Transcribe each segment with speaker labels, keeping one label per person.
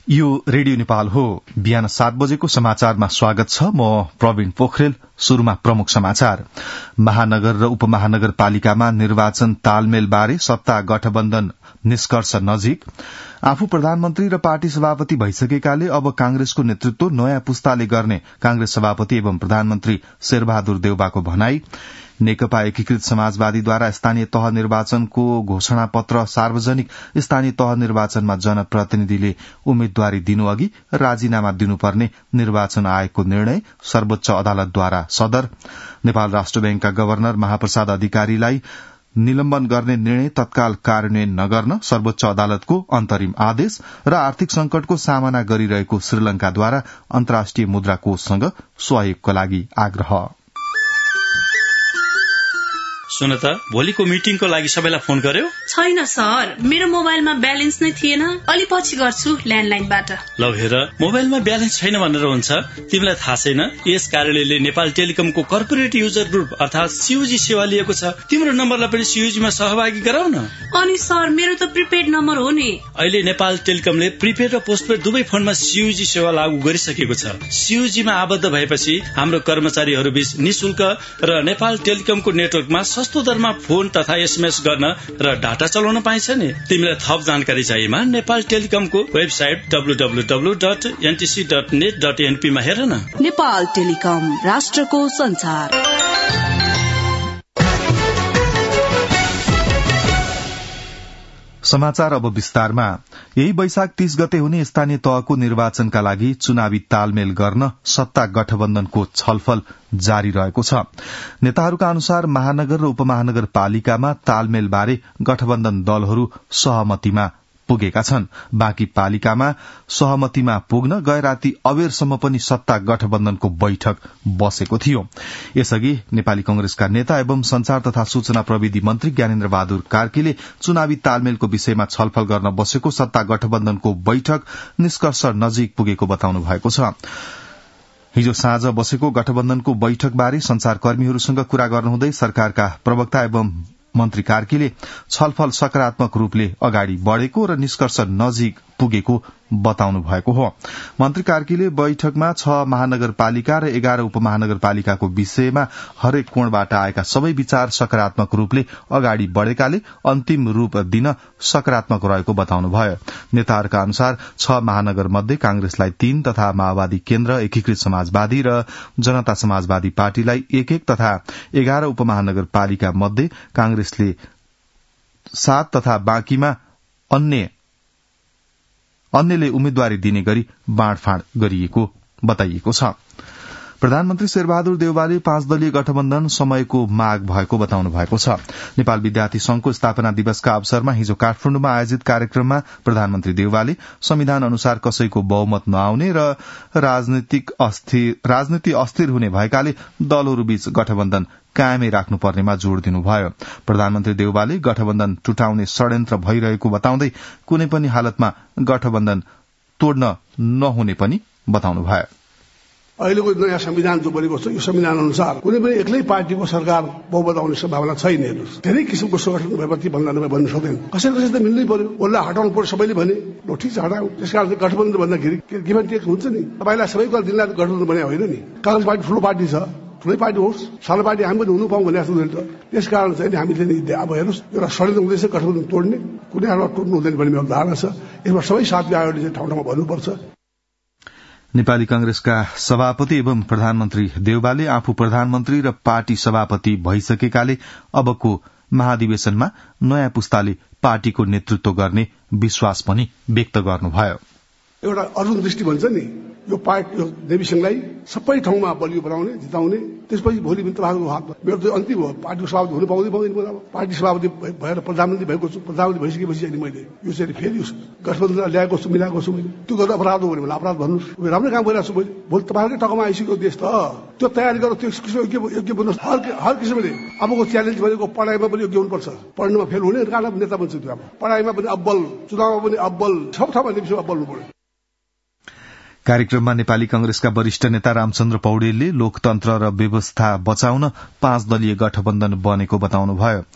Speaker 1: यो रेडियो नेपाल हो। बिहान 7 बजेको समाचारमा स्वागत छ। म प्रवीण पोखरेल। शुरूमा प्रमुख समाचार। महानगर र उपमहानगरपालिकामा निर्वाचन तालमेल बारे सत्ता गठबन्धन निष्कर्ष नजिक। आफू प्रधानमन्त्री र पार्टी सभापति भइसकेकाले अब कांग्रेसको नेतृत्व नयाँ पुस्ताले गर्ने कांग्रेस सभापति एवं प्रधानमन्त्री शेरबहादुर देउवाको भनाई। नेकपा एकीकृत समाजवादीद्वारा स्थानीय तह निर्वाचनको घोषणा पत्र सार्वजनिक। स्थानीय तह निर्वाचनमा जनप्रतिनिधिले उम्मेद्वारी दिनुअघि राजीनामा दिनुपर्ने निर्वाचन आयोगको निर्णय सर्वोच्च अदालतद्वारा सदर। नेपाल राष्ट्र बैंकका गवर्नर महाप्रसाद अधिकारीलाई निलम्बन गर्ने निर्णय तत्काल कार्यान्वयन नगर्न सर्वोच्च अदालतको अन्तरिम आदेश। र आर्थिक संकटको सामना गरिरहेको श्रीलंकाद्वारा अन्तर्राष्ट्रिय मुद्रा कोषसँग सहयोगको लागि आग्रह।
Speaker 2: सुन त, भोलिको मिटिङको लागि सबैलाई फोन गर्यो?
Speaker 3: छैन सर, मेरो मोबाइलमा ब्यालेन्स नै थिएन। अलि पछि गर्छु ल्यान्डलाइनबाट।
Speaker 2: ल हेर, मोबाइलमा ब्यालेन्स छैन भनेर हुन्छ? तिमीलाई थाहा छैन यस कार्यालयले नेपाल टेलिकमको कर्पोरेट युजर ग्रुप अर्थात सीयूजी सेवा लिएको छ। तिम्रो नम्बरलाई पनि सीयूजीमा सहभागी गराउन।
Speaker 3: अनि सर, मेरो त प्रिपेड नम्बर हो नि।
Speaker 2: अहिले नेपाल टेलिकमले प्रिपेड र पोस्टपेड दुवै फोनमा सीयूजी सेवा लागू गरिसकेको छ। सीयूजीमा आबद्ध भएपछि हाम्रो कर्मचारीहरू बीच निशुल्क र नेपाल टेलिकमको नेटवर्कमा सस्तो दरमा फोन तथा एसएमएस गर्न र डाटा चलाउन पाइन्छ नि। तिमीलाई थप जानकारी चाहिएमा नेपाल टेलिकमको वेबसाइट www.ntc.net.np मा हेर न।
Speaker 4: नेपाल टेलिकम, राष्ट्रको संचार।
Speaker 1: समाचार अब विस्तारमा। यही वैशाख 30 गते हुने स्थानीय तहको निर्वाचनका लागि चुनावी तालमेल गर्न सत्ता गठबन्धनको छलफल जारी रहेको छ। नेताहरूका अनुसार महानगर र उपमहानगरपालिकामा तालमेल बारे गठबन्धन दलहरू सहमतिमा पुगेका छन्। बाँकी पालिकामा सहमतिमा पुग्न गए राति अबेरसम्म पनि सत्ता गठबन्धनको बैठक बसेको थियो। यसअघि नेपाली कंग्रेसका नेता एवं संचार तथा सूचना प्रविधि मन्त्री ज्ञानेन्द्र बहादुर कार्कीले चुनावी तालमेलको विषयमा छलफल गर्न बसेको सत्ता गठबन्धनको बैठक निष्कर्ष नजिक पुगेको बताउनु भएको छ। हिजो साँझ बसेको गठबन्धनको बैठकबारे संचारकर्मीहरूसँग कुरा गर्नुहुँदै सरकारका प्रवक्ता एवं मन्त्री कार्कीले छलफल सकारात्मक रूपले अगाडि बढ़ेको र निष्कर्ष नजिक पुगेको बताउनु भएको हो। मन्त्री कार्कीले बैठकमा 6 महानगरपालिका र 11 उपमहानगरपालिकाको विषयमा हरेक कोणबाट आएका सबै विचार सकारात्मक रूपले अगाडि बढ़ेकाले अन्तिम रूप दिन सकारात्मक रहेको बताउनुभयो। नेताहरूका अनुसार 6 महानगर मध्ये कांग्रेसलाई 3 तथा माओवादी केन्द्र, एकीकृत समाजवादी र जनता समाजवादी पार्टीलाई 1-1 तथा 11 उपमहानगरपालिका मध्ये कांग्रेसले 7 तथा बाँकीमा अन्यले उम्मेद्वारी दिने गरी बाँडफाँड गरिएको बताइएको छ। प्रधानमन्त्री शेरबहादुर देउवाले 5 दलीय गठबन्धन समयको माग भएको बताउनु भएको छ। नेपाल विद्यार्थी संघको स्थापना दिवसका अवसरमा हिजो काठमाडौँमा आयोजित कार्यक्रममा प्रधानमन्त्री देउवाले संविधान अनुसार कसैको बहुमत नआउने र राजनीति अस्थिर हुने भएकाले दलहरूबीच गठबन्धन कायमै राख्नुपर्नेमा जोड़ दिनुभयो। प्रधानमन्त्री देउवाले गठबन्धन टुटाउने षड्यन्त्र भइरहेको बताउँदै कुनै पनि हालतमा गठबन्धन तोड्न नहुने पनि बताउनुभयो।
Speaker 5: अहिलेको नयाँ संविधान जो बनेको छ, यो संविधान अनुसार कुनै पनि एक्लै पार्टीको सरकार बहुमत आउने सम्भावना छैन। हेर्नुहोस्, धेरै किसिमको संगठन भएपछि भन्नु सक्दैन। कसै त मिल्नै पर्यो। उसलाई हटाउनु पर्यो सबैले भने, ल ठिक छ हटाऊ। त्यसकारण गठबन्धन भन्दाखेरि गिभ एन्ड टेक हुन्छ नि। तपाईँलाई सबैको दिनलाई गठबन्धन बने होइन नि। कांग्रेस पार्टी ठुलो पार्टी छ, ठुलै पार्टी होस्, सानो पार्टी हामी पनि हुनु पाऊँ भन्ने जस्तो हुँदैन। त्यसकारण चाहिँ हामीले अब हेर्नुहोस्, एउटा षड्यन्त्र हुँदैछ गठबन्धन तोड्ने, कुनै हालमा टोड्नु हुँदैन भन्ने मेरो धारणा छ। यसमा सबै साथी आयोगले चाहिँ ठाउँ ठाउँमा भन्नुपर्छ।
Speaker 1: नेपाली कंग्रेसका सभापति एवं प्रधानमन्त्री देउवाले आफू प्रधानमन्त्री र पार्टी सभापति भइसकेकाले अबको महाधिवेशनमा नयाँ पुस्ताले पार्टीको नेतृत्व गर्ने विश्वास पनि व्यक्त गर्नुभयो।
Speaker 5: एउटा अर्जुन दृष्टि भन्छ नि, यो पार्टी यो देवीसिंहलाई सबै ठाउँमा बलियो बनाउने, जिताउने, त्यसपछि भोलि पनि तपाईँको हातमा मेरो त अन्तिम हो। पार्टीको सभापति हुनु पाउँदैन। पार्टी सभापति भएर प्रधानमन्त्री भएको छु। प्रधानमन्त्री भइसकेपछि अनि मैले यो चाहिँ फेरि गठबन्धन ल्याएको छु, मिलाएको छु। मैले त्यो गर्दा अपराध हो भने मलाई अपराध भन्नुहोस्। राम्रो काम गरिरहेको छु मैले। भोलि तपाईँहरूकै टकमा आइसक्यो देश त। त्यो तयारी गरेर त्यो योग्य बन्नुहोस्। हर किसिमले अबको च्यालेन्ज भनेको पढाइमा पनि योग्य हुनुपर्छ। पढ्नुमा फेल हुने कारणमा नेता बन्छ। त्यो अब पढाइमा पनि अब्बल, चुनावमा पनि अब्बल, सब ठाउँमा अब्बल हुनु पर्यो।
Speaker 1: कार्यक्रममा नेपाली कंग्रेसका वरिष्ठ नेता रामचन्द्र पौडेलले लोकतन्त्र र व्यवस्था बचाउन 5 दलीय गठबन्धन बनेको बताउनुभयो।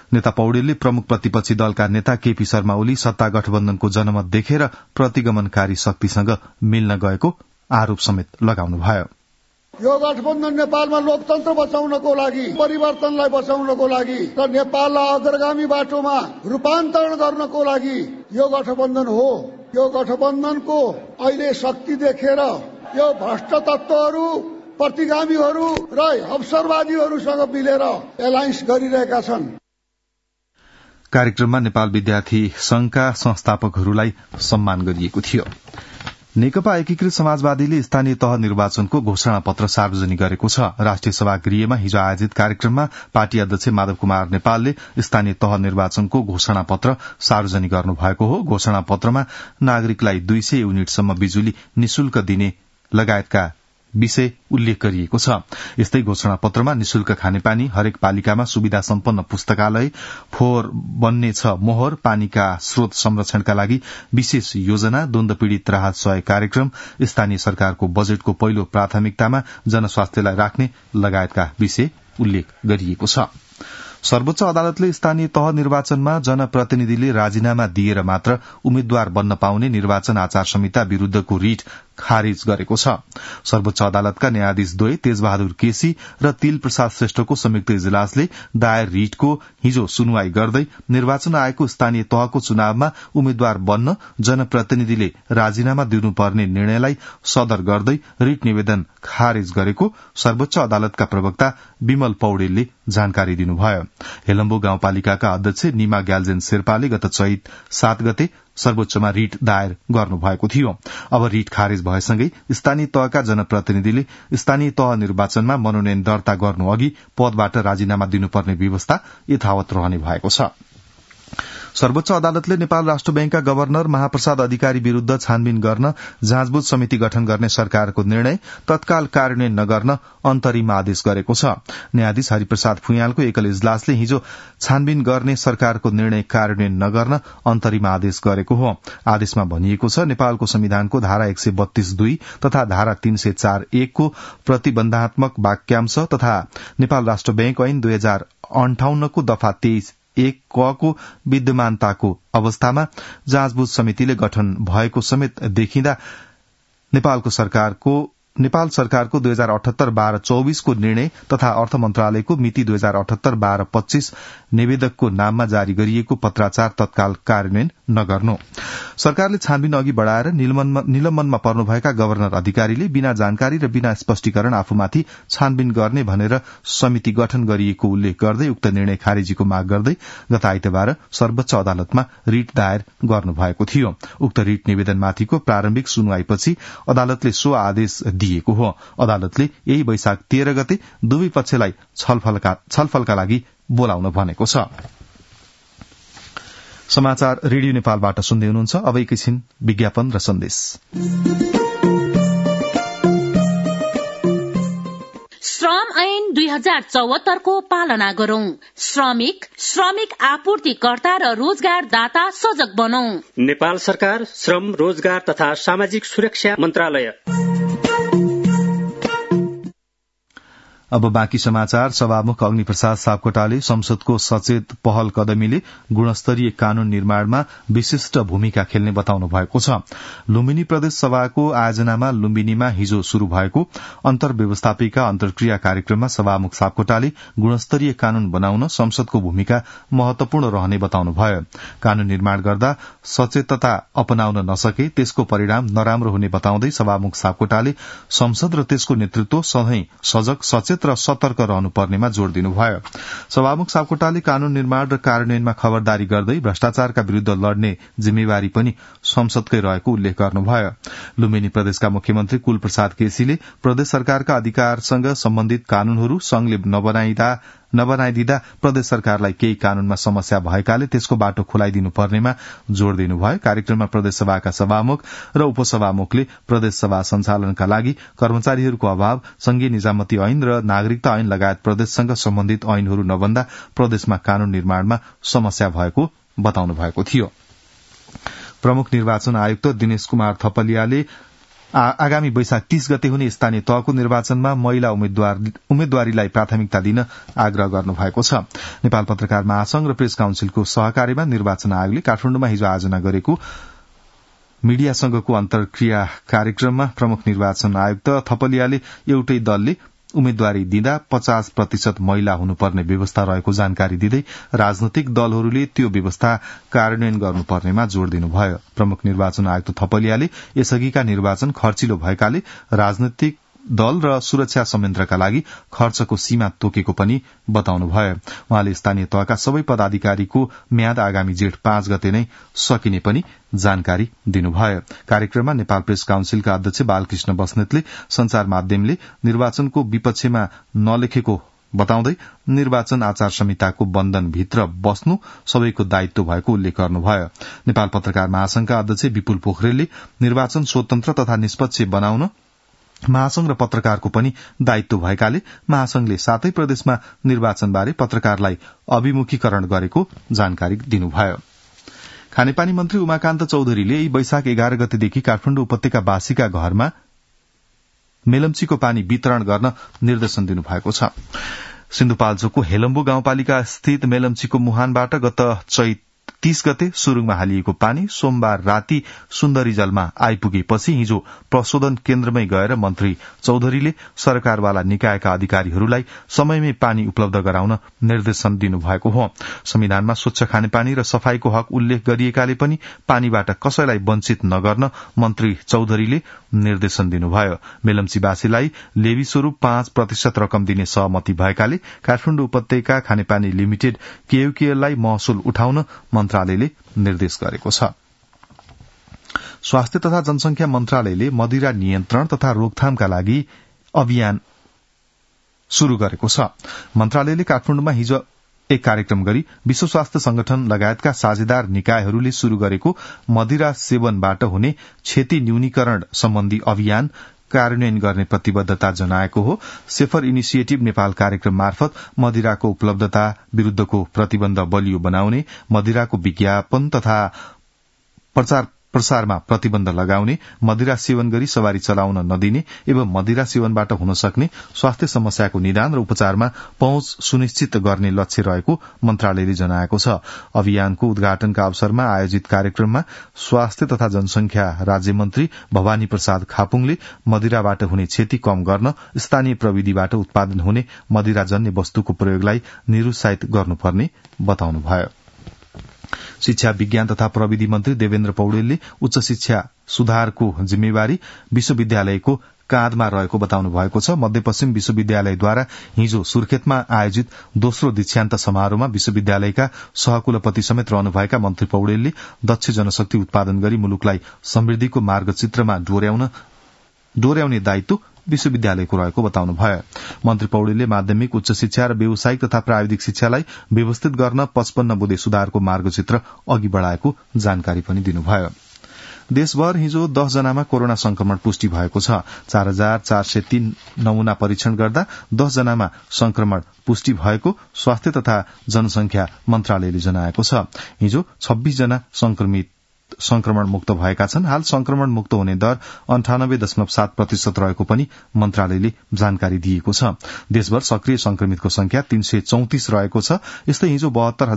Speaker 1: नेता पौडेलले प्रमुख प्रतिपक्षी दलका नेता केपी शर्मा ओली सत्ता गठबन्धनको जनमत देखेर प्रतिगमनकारी शक्तिसँग मिल्न गएको आरोप समेत लगाउनुभयो।
Speaker 6: यो गठबन्धन नेपालमा लोकतन्त्र बचाउनको लागि, परिवर्तनलाई बचाउनको लागि र नेपाललाई अग्रगामी बाटोमा रूपान्तरण गर्नको लागि यो गठबन्धन हो। यो गठबन्धनको अहिले शक्ति देखेर यो भ्रष्ट तत्त्वहरू, प्रतिगामीहरू र अवसरवादीहरूसँग मिलेर एलायन्स गरिरहेका छन्।
Speaker 1: कार्यक्रममा नेपाल विद्यार्थी संघका संस्थापकहरूलाई सम्मान गरिएको थियो। नेकपा एकीकृत समाजवादीले स्थानीय तह निर्वाचनको घोषणा पत्र सार्वजनिक गरेको छ। राष्ट्रिय सभा गृहमा हिजो आयोजित कार्यक्रममा पार्टी अध्यक्ष माधव कुमार नेपालले स्थानीय तह निर्वाचनको घोषणा पत्र सार्वजनिक गर्नुभएको हो। घोषणा पत्रमा नागरिकलाई 200 युनिटसम्म बिजुली निशुल्क दिने लगायतका विषय उल्लेख गरिएको छ। यस्तै घोषणा पत्रमा निशुल्क खानेपानी, हरेक पालिकामा सुविधा सम्पन्न पुस्तकालय, फोहोर बन्नेछ मोहर, पानीका स्रोत संरक्षणका लागि विशेष योजना, द्वन्द पीड़ित राहत सहयोग कार्यक्रम, स्थानीय सरकारको बजेटको पहिलो प्राथमिकतामा जनस्वास्थ्यलाई राख्ने लगायतका विषय उल्लेख गरिएको छ। सर्वोच्च अदालतले स्थानीय तह निर्वाचनमा जनप्रतिनिधिले राजीनामा दिएर मात्र उम्मेद्वार बन्न पाउने निर्वाचन आचार संहिता विरूद्धको रिट खारिज गरेको छ। सर्वोच्च अदालतका न्यायाधीश द्वय तेजबहादुर केसी र तिल प्रसाद श्रेष्ठको संयुक्त इजलासले दायर रिटको हिजो सुनवाई गर्दै निर्वाचन आयोगको स्थानीय तहको चुनावमा उम्मेद्वार बन्न जनप्रतिनिधिले राजीनामा दिनुपर्ने निर्णयलाई सदर गर्दै रिट निवेदन खारिज गरेको सर्वोच्च अदालतका प्रवक्ता विमल पौडेलले जानकारी दिनुभयो। हेलम्बु गाउँपालिकाका अध्यक्ष निमा ग्याल्जेन शेर्पाले गत चैत 7 गते सर्वोच्चमा रिट दायर गर्नुभएको थियो। अब रिट खारिज भएसँगै स्थानीय तहका जनप्रतिनिधिले स्थानीय तह निर्वाचनमा मनोनयन दर्ता गर्नु अघि पदबाट राजीनामा दिनुपर्ने व्यवस्था यथावत रहने भएको छ। सर्वोच्च अदालतले नेपाल राष्ट्र बैंकका गवर्नर महाप्रसाद अधिकारी विरूद्ध छानबिन गर्न जाँचबुझ समिति गठन गर्ने सरकारको निर्णय तत्काल कार्यान्वयन नगर्न अन्तरिम आदेश गरेको छ। न्यायाधीश हरिप्रसाद फुयालको एकल इजलासले हिजो छानबिन गर्ने सरकारको निर्णय कार्यान्वयन नगर्न अन्तरिम आदेश गरेको हो। आदेशमा भनिएको छ, नेपालको संविधानको धारा 132 तथा धारा 304(1) को प्रतिबन्धात्मक वाक्यांश तथा नेपाल राष्ट्र बैंक ऐन 2058 को दफा 23(1) को विद्यमानताको अवस्थामा जाँचबुझ समितिले गठन भएको समेत देखिँदा नेपाल सरकारको 2078-12-24 को निर्णय तथा अर्थ मन्त्रालयको मिति 2078-12-25 निवेदकको नाममा जारी गरिएको पत्राचार तत्काल कार्यान्वयन नगर्नु। सरकारले छानबिन अघि बढ़ाएर निलम्बनमा पर्नुभएका गवर्नर अधिकारीले बिना जानकारी र बिना स्पष्टीकरण आफूमाथि छानबिन गर्ने भनेर समिति गठन गरिएको उल्लेख गर्दै उक्त निर्णय खारेजीको माग गर्दै गत आइतबार सर्वोच्च अदालतमा रिट दायर गर्नुभएको थियो। उक्त रिट निवेदनमाथिको प्रारम्भिक सुनवाईपछि अदालतले सो आदेश दिएको हो। अदालतले यही वैशाख 13 गते दुवै पक्षलाई छलफलका लागि बोलाउन भनेको छ। समाचार रेडियो नेपालबाट सुन्दै हुनुहुन्छ। अब एकैछिन विज्ञापन र सन्देश।
Speaker 7: श्रम ऐन 2074 को पालना गरौं। श्रमिक आपूर्तिकर्ता र रोजगारदाता सजग बनौं।
Speaker 8: नेपाल सरकार श्रम, रोजगार तथा सामाजिक सुरक्षा मन्त्रालय।
Speaker 1: अब बाँकी समाचार। सभामुख अग्निप्रसाद सापकोटाले संसदको सचेत पहल कदमीले गुणस्तरीय कानून निर्माणमा विशिष्ट भूमिका खेल्ने बताउनु भएको छ। लुम्बिनी प्रदेश सभाको आयोजनामा लुम्बिनीमा हिजो शुरू भएको अन्तर्व्यवस्थापिका अन्तर्क्रिया कार्यक्रममा सभामुख सापकोटाले गुणस्तरीय कानून बनाउन संसदको भूमिका महत्वपूर्ण रहने बताउनुभयो। कानून निर्माण गर्दा सचेतता अपनाउन नसके त्यसको परिणाम नराम्रो हुने बताउँदै सभामुख सापकोटाले संसद र त्यसको नेतृत्व सधैं सजग, सचेत र सतर्क रहनुपर्नेमा जोड़ दिनुभयो। सभामुख सापकोटाले कानून निर्माण र कार्यान्वयनमा खबरदारी गर्दै भ्रष्टाचारका विरूद्ध लड्ने जिम्मेवारी पनि संसदकै रहेको उल्लेख गर्नुभयो। लुम्बिनी प्रदेशका मुख्यमन्त्री कुलप्रसाद केसीले प्रदेश सरकारका अधिकारसँग सम्बन्धित कानूनहरू संघले नबनाइदिँदा प्रदेश सरकारलाई केही कानूनमा समस्या भएकाले त्यसको बाटो खोलाइदिनु पर्नेमा जोड़ दिनुभयो। कार्यक्रममा प्रदेश सभाका सभामुख र उपसभामुखले प्रदेश सभा सञ्चालनका लागि कर्मचारीहरूको अभाव, संघीय निजामती ऐन र नागरिकता ऐन लगायत प्रदेशसँग सम्बन्धित ऐनहरू नबन्दा प्रदेशमा कानून निर्माणमा समस्या भएको बताउनु भएको थियो। प्रमुख निर्वाचन आयुक्त दिनेश कुमार थपलियाले आगामी वैशाख 30 गते हुने स्थानीय तहको निर्वाचनमा महिला उम्मेद्वारीलाई प्राथमिकता दिन आग्रह गर्नुभएको छ। नेपाल पत्रकार महासंघ र प्रेस काउन्सिलको सहकार्यमा निर्वाचन आयोगले काठमाडौँमा हिजो आयोजना गरेको मीडियासँगको अन्तर्क्रिया कार्यक्रममा प्रमुख निर्वाचन आयुक्त थपलियाले एउटै दलले उम्मेद्वारी दिँदा 50% महिला हुनुपर्ने व्यवस्था रहेको जानकारी दिँदै राजनैतिक दलहरूले त्यो व्यवस्था कार्यान्वयन गर्नुपर्नेमा जोड़ दिनुभयो। प्रमुख निर्वाचन आयुक्त थपलियाले यसअघिका निर्वाचन खर्चिलो भएकाले राजनैतिक दल र सुरक्षा संयन्त्रका लागि खर्चको सीमा तोकेको पनि बताउनुभयो। उहाँले स्थानीय तहका सबै पदाधिकारीको म्याद आगामी जेठ 5 गते नै सकिने पनि जानकारी दिनुभयो। कार्यक्रममा नेपाल प्रेस काउन्सिलका अध्यक्ष बालकृष्ण बस्नेतले संचार माध्यमले निर्वाचनको विपक्षमा नलेखेको बताउँदै निर्वाचन आचार संहिताको बन्धनभित्र बस्नु सबैको दायित्व भएको उल्लेख गर्नुभयो। नेपाल पत्रकार महासंघका अध्यक्ष विपुल पोखरेलले निर्वाचन स्वतन्त्र तथा निष्पक्ष बनाउन महासंघ र पत्रकारको पनि दायित्व भएकाले महासंघले 7 प्रदेशमा निर्वाचनबारे पत्रकारलाई अभिमुखीकरण गरेको जानकारी दिनुभयो। खानेपानी मन्त्री उमाकान्त चौधरीले वैशाख 11 गतेदेखि काठमाडौँ उपत्यकावासीका घरमा मेलम्चीको पानी वितरण गर्न निर्देशन दिनुभएको छ। सिन्धुपाल्चोकको हेलम्बु गाउँपालिका स्थित मेलम्चीको मुहानबाट गत चैत 30 गते सुरुङमा हालिएको पानी सोमबार राति सुन्दरी जलमा आइपुगेपछि हिजो प्रशोधन केन्द्रमै गएर मन्त्री चौधरीले सरकारवाला निकायका अधिकारीहरूलाई समयमै पानी उपलब्ध गराउन निर्देशन दिनुभएको हो। संविधानमा स्वच्छ खानेपानी र सफाईको हक उल्लेख गरिएकाले पनि पानीबाट कसैलाई वञ्चित नगर्न मन्त्री चौधरीले निर्देशन दिनुभयो। मेलम्चीवासीलाई लेवी स्वरूप 5% रकम दिने सहमति भएकाले काठमाडौँ उपत्यका खानेपानी लिमिटेड केयूकेएललाई महसुल उठाउन मन्त्रालयले निर्देश गरेको छ। स्वास्थ्य तथा जनसंख्या मन्त्रालयले मदिरा नियन्त्रण तथा रोकथामका लागि अभियान शुरू गरेको छ। मन्त्रालयले काठमाडौँमा हिजो एक कार्यक्रम गरी विश्व स्वास्थ्य संगठन लगायतका साझेदार निकायहरूले शुरू गरेको मदिरा सेवनबाट हुने क्षति न्यूनीकरण सम्बन्धी अभियान कार्यान्वयन गर्ने प्रतिबद्धता जनाएको हो। सेफर इनिसिएटिभ नेपाल कार्यक्रम मार्फत मदिराको उपलब्धता विरूद्धको प्रतिबन्ध बलियो बनाउने, मदिराको विज्ञापन तथा प्रचार प्रसारमा प्रतिबन्ध लगाउने, मदिरा सेवन गरी सवारी चलाउन नदिने एवं मदिरा सेवनबाट हुन सक्ने स्वास्थ्य समस्याको निदान र उपचारमा पहुँच सुनिश्चित गर्ने लक्ष्य रहेको मन्त्रालयले जनाएको छ। अभियानको उद्घाटनका अवसरमा आयोजित कार्यक्रममा स्वास्थ्य तथा जनसंख्या राज्यमन्त्री भवानी प्रसाद खापुङले मदिराबाट हुने क्षति कम गर्न स्थानीय प्रविधिबाट उत्पादन हुने मदिराजन्य वस्तुको प्रयोगलाई निरुत्साहित गर्नुपर्ने बताउनुभयो। शिक्षा विज्ञान तथा प्रविधि मन्त्री देवेन्द्र पौडेलले उच्च शिक्षा सुधारको जिम्मेवारी विश्वविद्यालयको काँधमा रहेको बताउनु भएको छ। मध्यपश्चिम विश्वविद्यालयद्वारा हिजो सुर्खेतमा आयोजित दोस्रो दीक्षान्त समारोहमा विश्वविद्यालयका सहकुलपति समेत रहनुभएका मन्त्री पौडेलले दक्ष जनशक्ति उत्पादन गरी मुलुकलाई समृद्धिको मार्गचित्रमा डोर्याउने दायित्व विश्वविद्यालयको रहेको बताउनुभयो। मन्त्री पौडेलले माध्यमिक उच्च शिक्षा र व्यावसायिक तथा प्राविधिक शिक्षालाई व्यवस्थित गर्न 55 बुँदे सुधारको मार्गचित्र अघि बढ़ाएको जानकारी पनि दिनुभयो। देशभर हिजो 10 जनामा कोरोना संक्रमण पुष्टि भएको छ। 4403 नमूना परीक्षण गर्दा 10 जनामा संक्रमण पुष्टि भएको स्वास्थ्य तथा जनसंख्या मन्त्रालयले जनाएको छ। हिजो 26 जना संक्रमण मुक्त भएका छन्। हाल संक्रमण मुक्त हुने दर 98.7% रहेको पनि मन्त्रालयले जानकारी दिएको छ। देशभर सक्रिय संक्रमितको संख्या 334 रहेको छ। यस्तै हिजो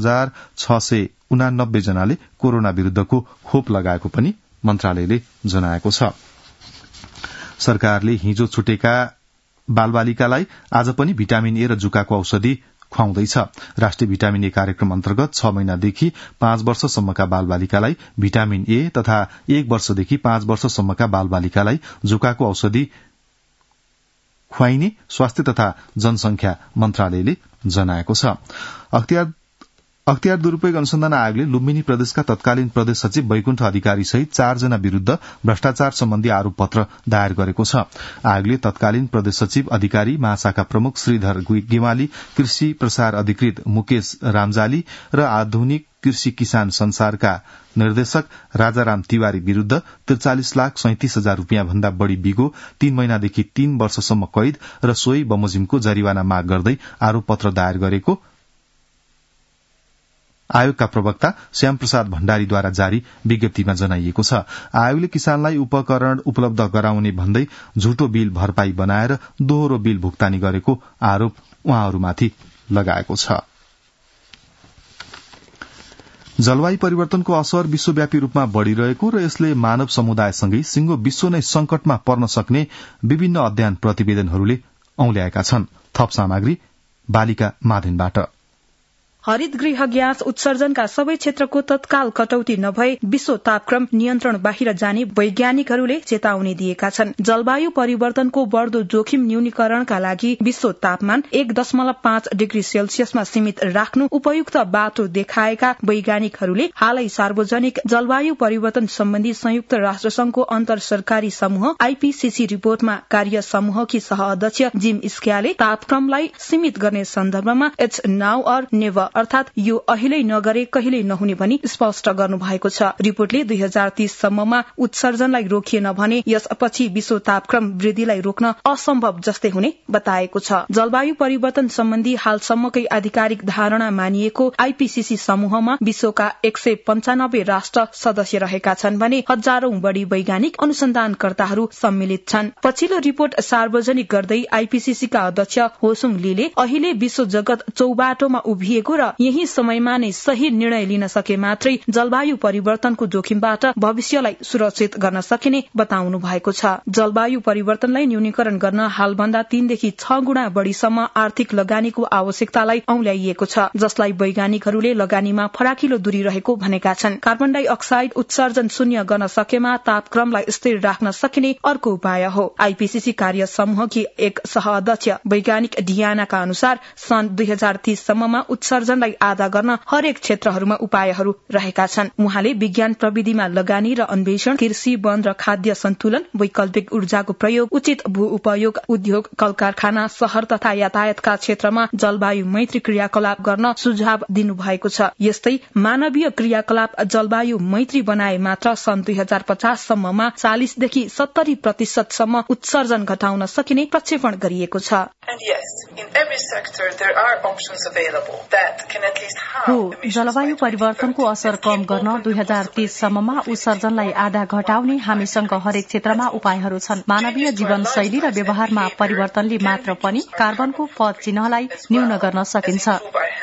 Speaker 1: 72,689 जनाले कोरोना विरूद्धको खोप लगाएको पनि मन्त्रालयले जनाएको छ। सरकारले हिजो छुटेका बालबालिकालाई आज पनि भिटामिन ए र जुकाको औषधि खुवाउँदैछ। राष्ट्रिय भिटामिन ए कार्यक्रम अन्तर्गत 6 महिनादेखि 5 वर्षसम्मका बालबालिकालाई भिटामिन ए तथा 1 वर्षदेखि 5 वर्षसम्मका बालबालिकालाई जुकाको औषधि खुवाइने स्वास्थ्य तथा जनसंख्या मन्त्रालयले जनाएको छ। अख्तियार दुरूपयोग अनुसन्धान आयोगले लुम्बिनी प्रदेशका तत्कालीन प्रदेश सचिव वैकुण्ठ अधिकारी सहित 4 जना विरूद्ध भ्रष्टाचार सम्बन्धी आरोप पत्र दायर गरेको छ। आयोगले तत्कालीन प्रदेश सचिव अधिकारी महाशाखा प्रमुख श्रीधर गेवाली, कृषि प्रसार अधिकृत मुकेश रामजाली र आधुनिक कृषि किसान संसारका निर्देशक राजाराम तिवारी विरूद्ध 43,37,000 रूपियाँ भन्दा बढ़ी बिगो 3 महिनादेखि 3 वर्षसम्म कैद र सोही बमोजिमको जरिवाना माग गर्दै आरोप पत्र दायर गरेको आयोगका प्रवक्ता श्याम प्रसाद भण्डारीद्वारा जारी विज्ञप्तिमा जनाइएको छ। आयोगले किसानलाई उपकरण उपलब्ध गराउने भन्दै झुटो बिल भरपाई बनाएर दोहोरो बिल भुक्तानी गरेको आरोप उहाँहरूमाथि लगाएको छ। जलवायु परिवर्तनको असर विश्वव्यापी रूपमा बढ़िरहेको र यसले मानव समुदायसँगै सिंगो विश्व नै संकटमा पर्न सक्ने विभिन्न अध्ययन प्रतिवेदनहरूले औल्याएका छन्। थप सामग्री बालिका माधेनबाट।
Speaker 9: हरित गृह ग्यास उत्सर्जनका सबै क्षेत्रको तत्काल कटौती नभए विश्व तापक्रम नियन्त्रण बाहिर जाने वैज्ञानिकहरूले चेतावनी दिएका छन्। जलवायु परिवर्तनको बढ़दो जोखिम न्यूनीकरणका लागि विश्व तापमान 1.5 डिग्री सेल्सियसमा सीमित राख्नु उपयुक्त बाटो देखाएका वैज्ञानिकहरूले हालै सार्वजनिक जलवायु परिवर्तन सम्बन्धी संयुक्त राष्ट्र संघको अन्तर सरकारी समूह आईपीसीसी रिपोर्टमा कार्य समूहकी सह अध्यक्ष जिम स्क्याले तापक्रमलाई सीमित गर्ने सन्दर्भमा इट्स नाउ अर नेभर अर्थात यो अहिले नगरे कहिल्यै नहुने भनी स्पष्ट गर्नु भएको छ। रिपोर्टले 2030 सम्ममा उत्सर्जनलाई रोकिएन भने यसपछि विश्व तापक्रम वृद्धिलाई रोक्न असम्भव जस्तै हुने बताएको छ। जलवायु परिवर्तन सम्बन्धी हालसम्मकै आधिकारिक धारणा मानिएको आईपीसीसी समूहमा विश्वका 195 राष्ट्र सदस्य रहेका छन् भने हजारौं बढ़ी वैज्ञानिक अनुसन्धानकर्ताहरू सम्मिलित छन्। पछिल्लो रिपोर्ट सार्वजनिक गर्दै आईपीसीसीका अध्यक्ष होसुङ लीले अहिले विश्व जगत चौबाटोमा उभिएको र यही समयमा नै सही निर्णय लिन सके मात्रै जलवायु परिवर्तनको जोखिमबाट भविष्यलाई सुरक्षित गर्न सकिने बताउनु भएको छ। जलवायु परिवर्तनलाई न्यूनीकरण गर्न हालभन्दा 3 देखि 6 गुणा बढ़ीसम्म आर्थिक लगानीको आवश्यकतालाई औल्याइएको छ, जसलाई वैज्ञानिकहरूले लगानीमा फराकिलो दूरी रहेको भनेका छन्। कार्बन डाइअक्साइड उत्सर्जन शून्य गर्न सकेमा तापक्रमलाई स्थिर राख्न सकिने अर्को उपाय हो। आईपीसीसी कार्य समूहकी एक सह अध्यक्ष वैज्ञानिक डियानाका अनुसार सन् 2030 सम्ममा उत्सर्जनलाई आधा गर्न हरेक क्षेत्रहरूमा उपायहरू रहेका छन्। उहाँले विज्ञान प्रविधिमा लगानी र अन्वेषण, कृषि, वन र खाद्य सन्तुलन, वैकल्पिक ऊर्जाको प्रयोग, उचित भू उपयोग, उद्योग, कल कारखाना, शहर तथा यातायातका क्षेत्रमा जलवायु मैत्री क्रियाकलाप गर्न सुझाव दिनुभएको छ। यस्तै मानवीय क्रियाकलाप जलवायु मैत्री बनाए मात्र सन् 2050 सम्ममा 40 देखि 70% सम्म उत्सर्जन घटाउन सकिने प्रक्षेपण गरिएको छ।
Speaker 7: जलवायु परिवर्तनको असर कम गर्न 2030 सम्ममा उत्सर्जनलाई आधा घटाउने हामीसँग हरेक क्षेत्रमा उपायहरू छन्। मानवीय जीवनशैली र व्यवहारमा परिवर्तनले मात्र पनि कार्बनको पद चिन्हलाई न्यून गर्न सकिन्छ।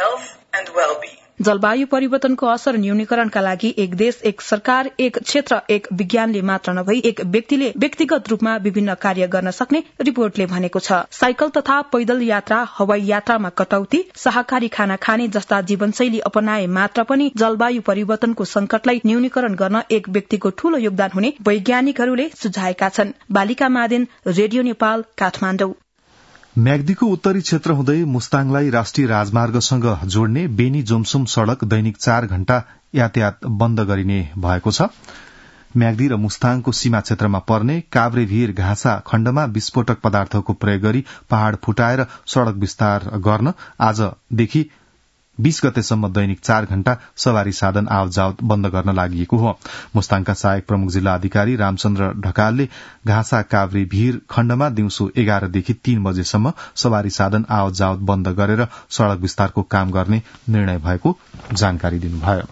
Speaker 9: जलवायु परिवर्तनको असर न्यूनीकरणका लागि एक देश, एक सरकार, एक क्षेत्र, एक विज्ञानले मात्र नभई एक व्यक्तिले व्यक्तिगत रूपमा विभिन्न कार्य गर्न सक्ने रिपोर्टले भनेको छ। साइकल तथा पैदल यात्रा, हवाई यात्रामा कटौती, शाकाहारी खाना खाने जस्ता जीवनशैली अपनाए मात्र पनि जलवायु परिवर्तनको संकटलाई न्यूनीकरण गर्न एक व्यक्तिको ठूलो योगदान हुने वैज्ञानिकहरूले सुझाएका छन्। बालिका मादेन, रेडियो नेपाल, काठमाडौँ।
Speaker 1: म्याग्दीको उत्तरी क्षेत्र हुँदै मुस्ताङलाई राष्ट्रिय राजमार्गसँग जोड्ने बेनी जोमसुम सड़क दैनिक 4 घण्टा यातायात बन्द गरिने भएको छ। म्याग्दी र मुस्ताङको सीमा क्षेत्रमा पर्ने काभ्रेभिर घाँसा खण्डमा विस्फोटक पदार्थको प्रयोग गरी पहाड़ फुटाएर सड़क विस्तार गर्न आजदेखि 20 गतेसम्म दैनिक 4 घण्टा सवारी साधन आवजावत बन्द गर्न लागि हो। मुस्ताङका सहायक प्रमुख जिल्ला अधिकारी रामचन्द्र ढकालले घाँसा काभ्रेभिर खण्डमा दिउँसो 11 देखि 3 बजेसम्म सवारी साधन आवजावत बन्द गरेर सड़क विस्तारको काम गर्ने निर्णय भएको जानकारी दिनुभयो।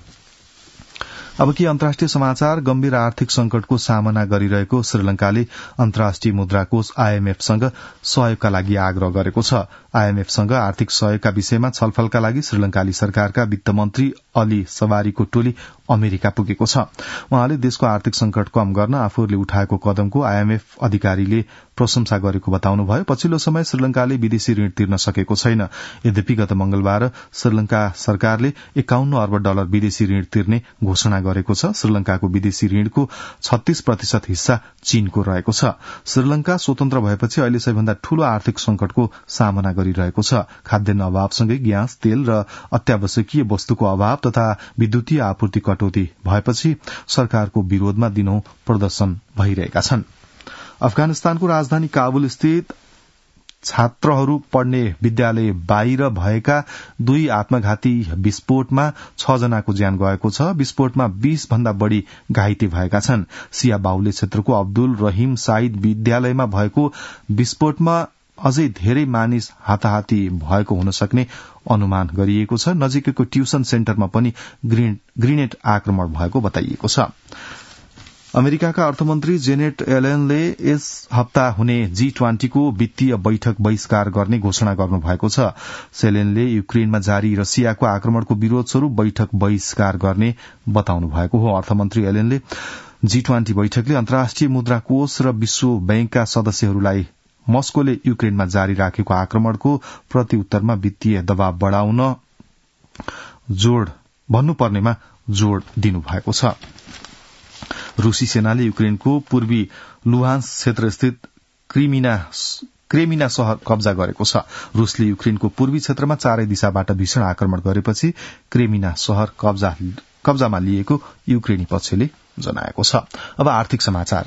Speaker 1: अब के अन्तर्राष्ट्रिय समाचार। गम्भीर आर्थिक संकटको सामना गरिरहेको श्रीलंकाले अन्तर्राष्ट्रिय मुद्रा कोष आईएमएफसँग सहयोगका लागि आग्रह गरेको छ। आईएमएफसँग आर्थिक सहयोगका विषयमा छलफलका लागि श्रीलंकाली सरकारका वित्त मन्त्री अली सवारीको टोली अमेरिका पुगेको छ। उहाँले देशको आर्थिक संकट कम गर्न आफूहरूले उठाएको कदमको आईएमएफ अधिकारीले प्रशंसा गरेको बताउनुभयो। पछिल्लो समय श्रीलंकाले विदेशी ऋण तिर्न सकेको छैन। यद्यपि गत मंगलबार श्रीलंका सरकारले $51 अर्ब विदेशी ऋण तिर्ने घोषणा गरेको छ। श्रीलंकाको विदेशी ऋणको 36% हिस्सा चीनको रहेको छ। श्रीलंका स्वतन्त्र भएपछि अहिले सबैभन्दा ठूलो आर्थिक संकटको सामना गरिरहेको छ। खाद्यान्न अभावसँगै ग्यास, तेल र अत्यावश्यकीय वस्तुको अभाव तथा विद्युतीय आपूर्ति कटौती भएपछि सरकारको विरोधमा दिनौं प्रदर्शन भइरहेका छन्। अफगानिस्तानको राजधानी काबुल स्थित छात्रहरू पढ्ने विद्यालय बाहिर भएका 2 आत्मघाती विस्फोटमा 6 जनाको ज्यान गएको छ। विस्फोटमा 20 भन्दा बढ़ी घाइते भएका छन्। सिया बाहुल्य क्षेत्रको अब्दुल रहीम साइद विद्यालयमा भएको विस्फोटमा अझै धेरै मानिस हाताहाती भएको हुन सक्ने अनुमान गरिएको छ। नजिकैको ट्युसन सेन्टरमा पनि ग्रेनेड आक्रमण भएको बताइएको छ। अमेरिकाका अर्थमन्त्री जेनेट एलेनले यस हप्ता हुने G20 को वित्तीय बैठक बहिष्कार गर्ने घोषणा गर्नुभएको छ। सेलेनले युक्रेनमा जारी रसियाको आक्रमणको विरोध स्वरूप बैठक बहिष्कार गर्ने बताउनु भएको हो। अर्थमन्त्री एलेनले G20 बैठकले अन्तर्राष्ट्रिय मुद्रा कोष र विश्व बैंकका सदस्यहरूलाई मस्कोले युक्रेनमा जारी राखेको आक्रमणको प्रत्युत्तरमा वित्तीय दबाव बढाउन भन्नुपर्नेमा जोड़ दिनुभएको छ। रूसी सेनाले युक्रेनको पूर्वी लुहान्स क्षेत्र स्थित क्रेमिना शहर कब्जा गरेको छ। रूसले युक्रेनको पूर्वी क्षेत्रमा चारै दिशाबाट भीषण आक्रमण गरेपछि क्रेमिना शहर कब्जामा लिएको युक्रेनी पक्षले जनाएको छ। अब आर्थिक समाचार।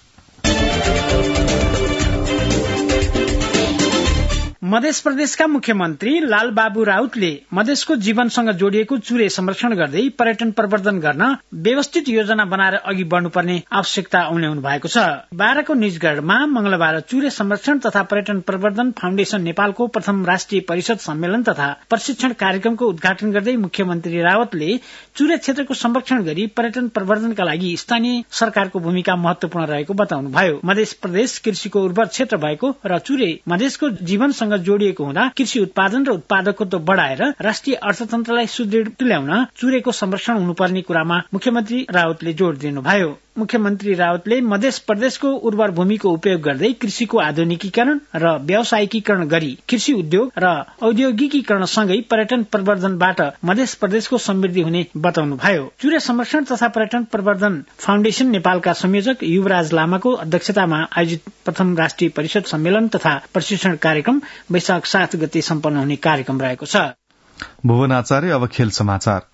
Speaker 10: मध्य प्रदेशका मुख्यमन्त्री लालबाबु राउतले मधेसको जीवनसँग जोडिएको चुरे संरक्षण गर्दै पर्यटन प्रवर्धन गर्न व्यवस्थित योजना बनाएर अघि बढ्नुपर्ने आवश्यकता उल्ल्याउनु भएको छ। बाराको निजगढ़मा मंगलबार चुरे संरक्षण तथा पर्यटन प्रवर्धन फाउन्डेशन नेपालको प्रथम राष्ट्रिय परिषद सम्मेलन तथा प्रशिक्षण कार्यक्रमको उद्घाटन गर्दै मुख्यमन्त्री रावतले चुरे क्षेत्रको संरक्षण गरी पर्यटन प्रवर्धनका लागि स्थानीय सरकारको भूमिका महत्वपूर्ण रहेको बताउनुभयो। मध्य प्रदेश कृषिको उर्वर क्षेत्र भएको र चुरे मधेसको जीवनसँग जोडिएको हुँदा कृषि उत्पादन र उत्पादकत्व बढ़ाएर राष्ट्रिय अर्थतन्त्रलाई सुदृढ तुल्याउन चुरेको संरक्षण हुनुपर्ने कुरामा मुख्यमन्त्री रावतले जोड़ दिनुभयो। मुख्यमन्त्री रावतले मध्य प्रदेशको उर्वर भूमिको उपयोग गर्दै कृषिको आधुनिकीकरण र व्यावसायिकीकरण गरी कृषि उद्योग र औद्योगिकीकरण सँगै पर्यटन प्रवर्धनबाट मध्य प्रदेशको समृद्धि हुने बताउनुभयो। चुरे संरक्षण तथा पर्यटन प्रवर्धन फाउन्डेशन नेपालका संयोजक युवराज लामाको अध्यक्षतामा आयोजित प्रथम राष्ट्रिय परिषद सम्मेलन तथा प्रशिक्षण कार्यक्रम वैशाख 7 गते सम्पन्न हुने कार्यक्रम रहेको छ।
Speaker 1: भुवन आचार्य। अब खेल समाचार।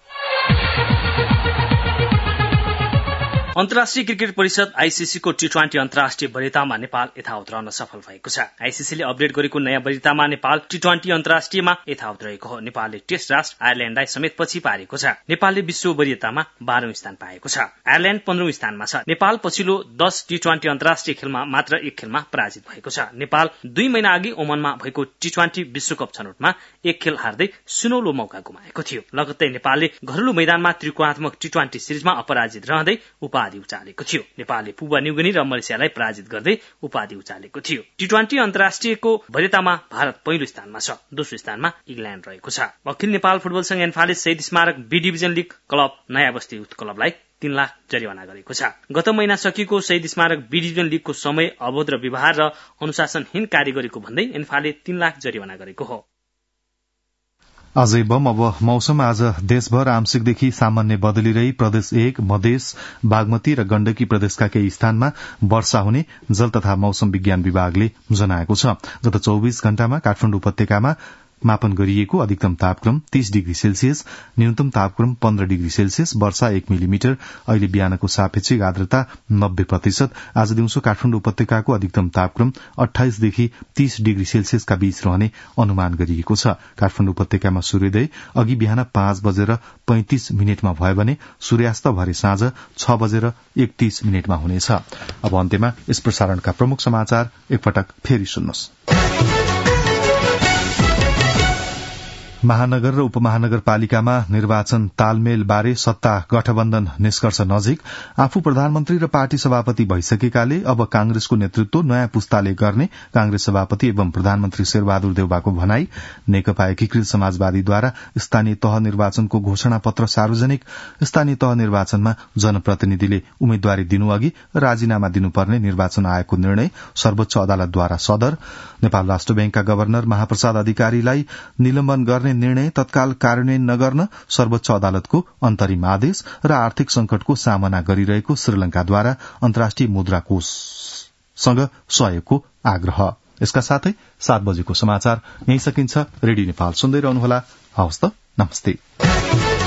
Speaker 11: अन्तर्राष्ट्रिय क्रिकेट परिषद आईसीसी को T20 अन्तर्राष्ट्रिय वरियतामा नेपाल यथावत रहन सफल भएको छ। आईसीसीले अपडेट गरेको नयाँ वरियतामा नेपाल T20 अन्तर्राष्ट्रियमा यथावत रहेको हो। नेपालले टेस्ट राष्ट्र आयरल्याण्डलाई समेत पछि पारेको छ। नेपालले विश्व वरियतामा 12औं स्थान पाएको छ। आयरल्याण्ड 15औं स्थानमा छ। नेपाल पछिल्लो 10 T20 अन्तर्राष्ट्रिय खेलमा मात्र एक खेलमा पराजित भएको छ। नेपाल 2 महिना अघि ओमनमा भएको T20 विश्वकप छनौटमा एक खेल हार्दै सुनौलो मौका गुमाएको थियो। लगत्तै नेपालले घरेलु मैदानमा त्रिकोणात्मक T20 सिरिजमा अपराजित रहँदै उपाधि उचालेको थियो। नेपालले पुवा न्युगिनी र मलेसियालाई पराजित गर्दै उपाधि उचालेको थियो। T20 अन्तर्राष्ट्रियको वरियतामा भारत पहिलो स्थानमा छ। दोस्रो स्थानमा इंग्ल्याण्ड रहेको छ। अखिल नेपाल फुटबल संघ एन्फाले शहीद स्मारक बी डिभिजन लीग क्लब नयाँ बस्ती युथ क्लबलाई 3 लाख जरिवाना गरेको छ। गत महिना सकिएको शहीद स्मारक बी डिभिजन लीगको समय अवरोध र व्यवहार र अनुशासनहीन कार्य गरेको भन्दै एन्फाले 3 लाख जरिवाना गरेको हो।
Speaker 1: अझै बम। अब मौसम। आज देशभर आंशिकदेखि सामान्य बदली रही प्रदेश 1, मधेस, बागमती र गण्डकी प्रदेशका केही स्थानमा वर्षा हुने जल तथा मौसम विज्ञान विभागले जनाएको छ। गत 24 घण्टामा काठमाडौँ उपत्यकामा मापन गरिएको अधिकतम तापक्रम 30 डिग्री सेल्सियस, न्यूनतम तापक्रम 15 डिग्री सेल्सियस, वर्षा 1 मिलिमिटर। अहिले बिहानको सापेक्षिक आर्द्रता 90%। आज दिउँसो काठमाडौँ उपत्यकाको अधिकतम तापक्रम 28 देखि 30 डिग्री सेल्सियसका बीच रहने अनुमान गरिएको छ। काठमाडौँ उपत्यकामा सूर्योदय अघि बिहान 5:35 भयो भने सूर्यास्त भरे साँझ 6:31 हुनेछ। अब अन्त्यमा यस प्रसारणका प्रमुख समाचार एकपटक फेरि सुन्नुहोस्। महानगर र उपमहानगरपालिकामा निर्वाचन तालमेल बारे सत्ता गठबन्धन निष्कर्ष नजिक। आफू प्रधानमन्त्री र पार्टी सभापति भइसकेकाले अब कांग्रेसको नेतृत्व नयाँ पुस्ताले गर्ने कांग्रेस सभापति एवं प्रधानमन्त्री शेरबहादुर देउवाको भनाई। नेकपा एकीकृत समाजवादीद्वारा स्थानीय तह निर्वाचनको घोषणा पत्र सार्वजनिक। स्थानीय तह निर्वाचनमा जनप्रतिनिधिले उम्मेद्वारी दिनु अघि राजीनामा दिनुपर्ने निर्वाचन आयोगको निर्णय सर्वोच्च अदालतद्वारा सदर। नेपाल राष्ट्र बैंकका गवर्नर महाप्रसाद अधिकारीलाई निलम्बन गर्ने निर्णय तत्काल कार्यान्वयन नगर्न सर्वोच्च अदालतको अन्तरिम आदेश र आर्थिक संकटको सामना गरिरहेको श्रीलंकाद्वारा अन्तर्राष्ट्रिय मुद्रा कोषसँग सहयोगको आग्रह। यसका साथै 7 बजेको समाचार यही सकिन्छ। रेडियो नेपाल सुन्दै रहनुहोला। हवस् त, नमस्ते।